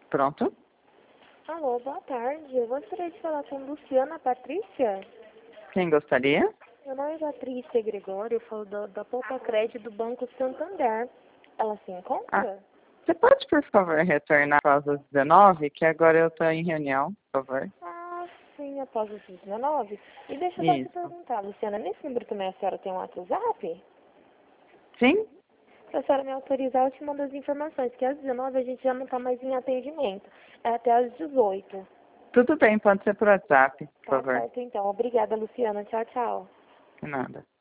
Pronto? Alô, boa tarde. Eu gostaria de falar com Luciana Patrícia. Quem gostaria? Meu nome é Patrícia Gregório, eu falo da Poupa Crédito do Banco Santander. Ela se encontra? Você pode, por favor, retornar após as 19, que agora eu estou em reunião, por favor. Ah, sim, após os 19. E deixa eu só te Isso. perguntar, Luciana, nesse número também a senhora tem um WhatsApp? Sim? Se a senhora me autorizar, eu te mando as informações, que às 19 a gente já não está mais em atendimento. É até às 18. Tudo bem, pode ser por WhatsApp, por Tá favor. certo, então. Obrigada, Luciana. Tchau, tchau. De nada.